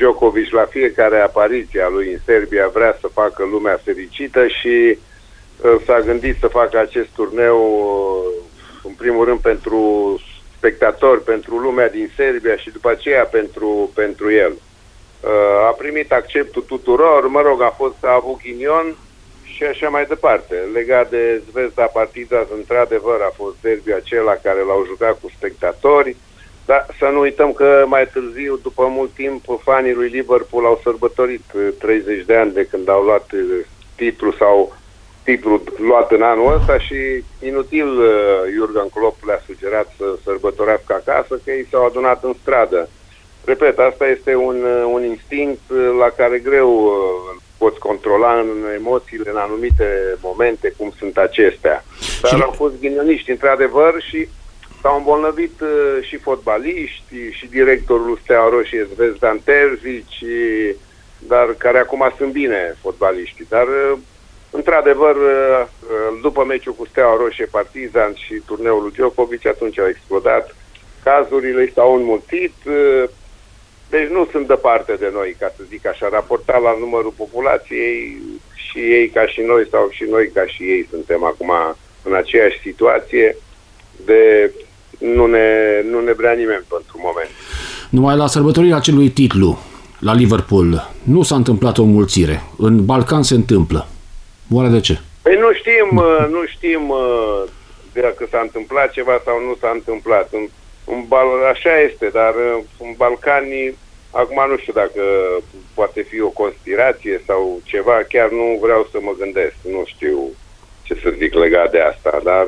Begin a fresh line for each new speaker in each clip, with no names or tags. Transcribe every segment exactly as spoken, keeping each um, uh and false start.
Djokovic la fiecare apariție a lui în Serbia vrea să facă lumea fericită și uh, s-a gândit să facă acest turneu uh, în primul rând pentru spectatori, pentru lumea din Serbia și după aceea pentru, pentru el. Uh, a primit acceptul tuturor, mă rog, a fost, a avut ghinion și așa mai departe. Legat de Zvezda Partizan, într-adevăr a fost derbiul acela care l-au jucat cu spectatori, dar să nu uităm că mai târziu, după mult timp, fanii lui Liverpool au sărbătorit treizeci de ani de când au luat titlul sau titlul luat în anul ăsta și inutil Jurgen Klopp le-a sugerat să sărbătorească acasă, că ei s-au adunat în stradă. Repet, asta este un, un instinct la care greu poți controla în emoțiile, în anumite momente, cum sunt acestea. Dar și... au fost ghinioniști, într-adevăr, și s-au îmbolnăvit uh, și fotbaliști, și directorul Steaua Roșie, Zvezdan Terzic, dar care acum sunt bine fotbaliștii. Dar, uh, într-adevăr, uh, după meciul cu Steaua Roșie, Partizan și turneul lui Djokovic, atunci au explodat cazurile, s-au înmulțit. Uh, deci nu sunt departe de noi, ca să zic așa, raportat la numărul populației, și ei ca și noi sau și noi ca și ei suntem acum în aceeași situație de nu ne, nu ne vrea nimeni pentru moment.
Numai la sărbătorirea acelui titlu la Liverpool nu s-a întâmplat o mulțire. În Balcan se întâmplă. Oare de ce?
Păi nu știm, nu știm dacă s-a întâmplat ceva sau nu s-a întâmplat. În, în Bal, așa este, dar în Balcani acum nu știu dacă poate fi o conspirație sau ceva, chiar nu vreau să mă gândesc, nu știu ce să zic legat de asta, dar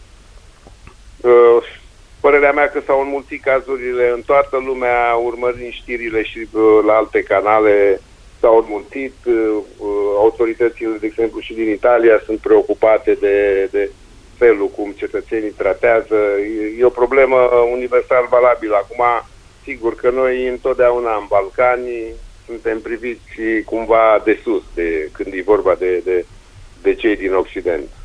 uh, părerea mea că s-au înmulțit cazurile în toată lumea, urmărind știrile și uh, la alte canale s-au înmulțit, uh, autoritățile, de exemplu, și din Italia sunt preocupate de, de felul cum cetățenii tratează, e, e o problemă universal valabilă. Acum, sigur că noi întotdeauna în Balcani suntem priviți cumva de sus, de, când e vorba de, de, de cei din Occident.